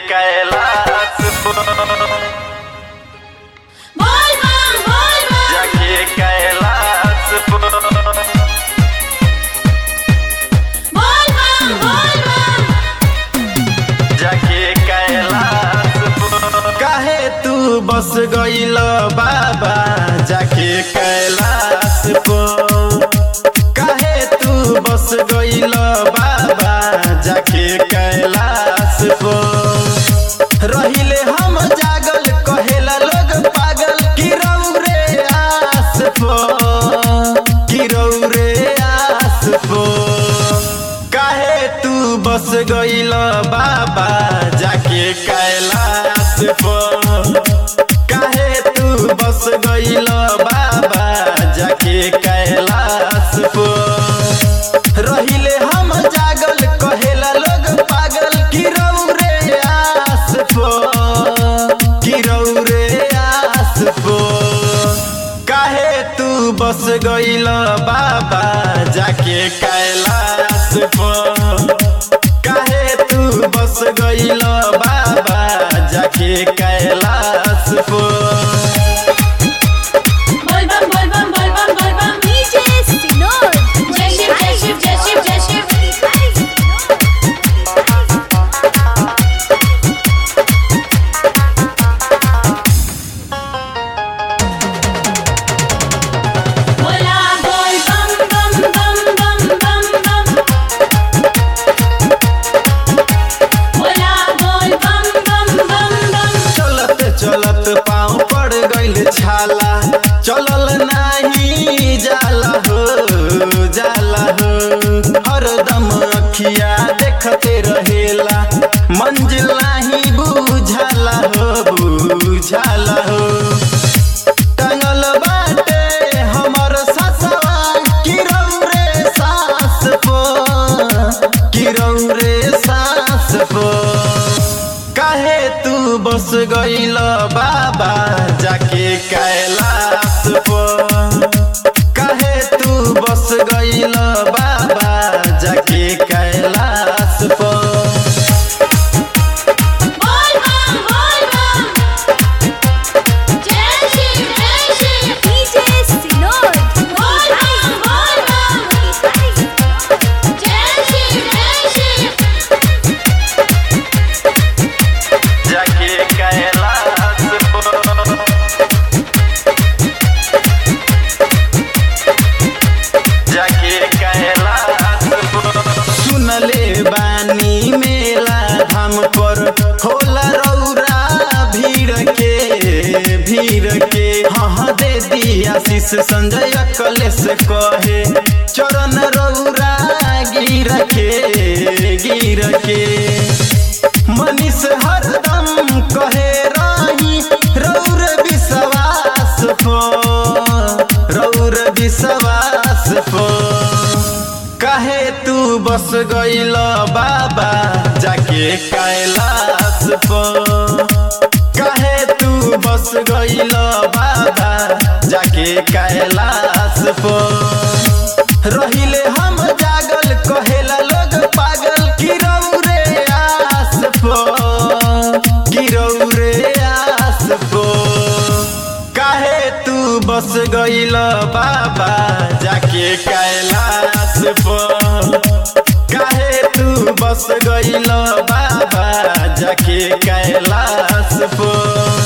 कैलाश जाके कैलाश जाके कैलाश काहे तू बस गइल बाबा जाके कैलाश काहे तू बस गइल बाबा जाके कैलाश रहिले हम जागल कहेला लोग पागल गिरौ रे आस गिरौ रे आस काहे तू बस गइल बाबा जाके कैलाश काहे तू बस गइल बाबा जाके कैलाश रहिले हम जागल कहेला लोग पागल गिरौ रे आस गिरौ रे आस काहे तू बस गइल बाबा जाके कैलाश काहे तू बस गइल बाबा जाके कैलाश चलत पाँव पड़ गइल छाला चलल नाही जाला हो हरदम अखिया देखते रहेला मंजिल नाही बुझाला हो टंगल बाटे हमर ससवा गिरौ रे सास गिरौ रे सास काहे तू बस गइल बाबा जाके कैलाश काहे तू बस गइल बाबा जाके कैलाश सुनले बानी मेला धाम पर होला रौरा भीड़ के हाँ दे दिया आशीष संजय कलेश कहे चरण रौरा गिर के मनीष हरदम कहे रही रौर विश्वास काहे तू बस गइल बाबा जाके कैलाश काहे तू बस गइल बाबा जाके कैलाश रहिले हम जागल कहेला लोग पागल गिरौ रे आस गिरौ रे आस काहे तू बस गइल बाबा जाके कैलाश काहे तू बस गइल बाबा जाके कैलाश